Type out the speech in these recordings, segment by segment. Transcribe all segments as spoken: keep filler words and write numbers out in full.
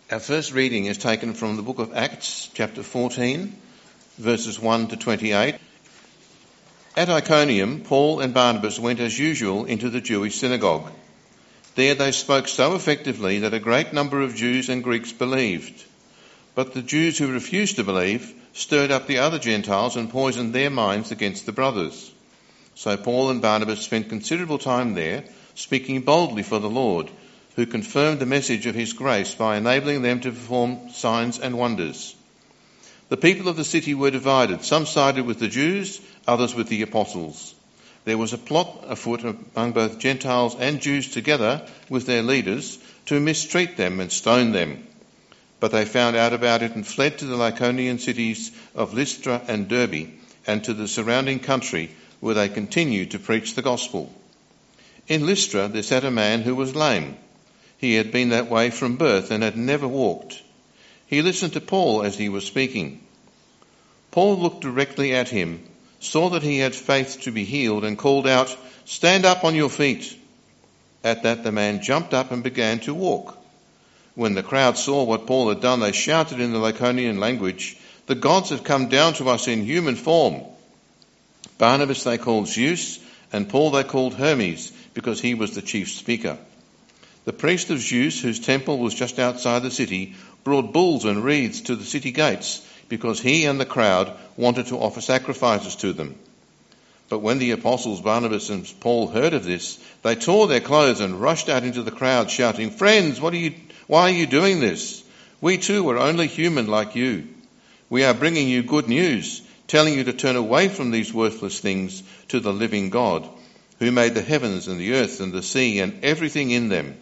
Our first reading is taken from the book of Acts, chapter fourteen, verses one to twenty-eight. At Iconium, Paul and Barnabas went as usual into the Jewish synagogue. There they spoke so effectively that a great number of Jews and Greeks believed. But the Jews who refused to believe stirred up the other Gentiles and poisoned their minds against the brothers. So Paul and Barnabas spent considerable time there, speaking boldly for the Lord, who confirmed the message of his grace by enabling them to perform signs and wonders. The people of the city were divided. Some sided with the Jews, others with the apostles. There was a plot afoot among both Gentiles and Jews together with their leaders to mistreat them and stone them. But they found out about it and fled to the Lycaonian cities of Lystra and Derbe and to the surrounding country, where they continued to preach the gospel. In Lystra there sat a man who was lame. He had been that way from birth and had never walked. He listened to Paul as he was speaking. Paul looked directly at him, saw that he had faith to be healed, and called out, "Stand up on your feet." At that the man jumped up and began to walk. When the crowd saw what Paul had done, they shouted in the Lycaonian language, "The gods have come down to us in human form." Barnabas they called Zeus, and Paul they called Hermes, because he was the chief speaker. The priest of Zeus, whose temple was just outside the city, brought bulls and wreaths to the city gates, because he and the crowd wanted to offer sacrifices to them. But when the apostles Barnabas and Paul heard of this, they tore their clothes and rushed out into the crowd, shouting, "Friends, what are you, why are you doing this? We too are only human like you. We are bringing you good news, telling you to turn away from these worthless things to the living God, who made the heavens and the earth and the sea and everything in them.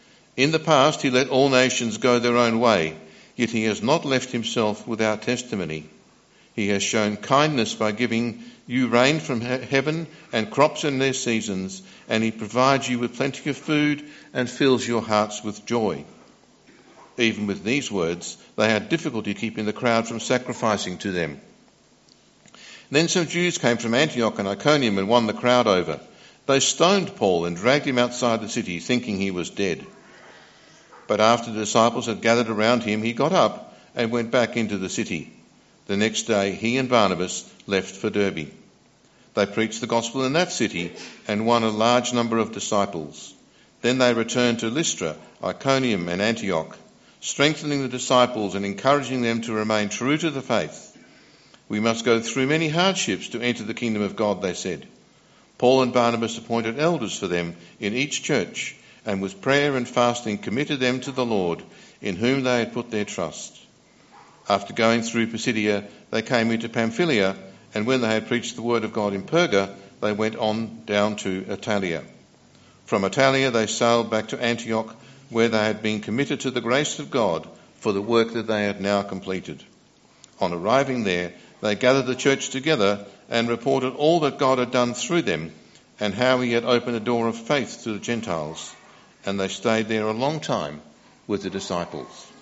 In the past he let all nations go their own way, yet he has not left himself without testimony. He has shown kindness by giving you rain from he- heaven and crops in their seasons, and he provides you with plenty of food and fills your hearts with joy." Even with these words, they had difficulty keeping the crowd from sacrificing to them. Then some Jews came from Antioch and Iconium and won the crowd over. They stoned Paul and dragged him outside the city, thinking he was dead. But after the disciples had gathered around him, he got up and went back into the city. The next day, he and Barnabas left for Derbe. They preached the gospel in that city and won a large number of disciples. Then they returned to Lystra, Iconium and Antioch, strengthening the disciples and encouraging them to remain true to the faith. "We must go through many hardships to enter the kingdom of God," they said. Paul and Barnabas appointed elders for them in each church, and with prayer and fasting committed them to the Lord, in whom they had put their trust. After going through Pisidia, they came into Pamphylia, and when they had preached the word of God in Perga, they went on down to Attalia. From Attalia they sailed back to Antioch, where they had been committed to the grace of God for the work that they had now completed. On arriving there, they gathered the church together and reported all that God had done through them, and how he had opened a door of faith to the Gentiles. And they stayed there a long time with the disciples.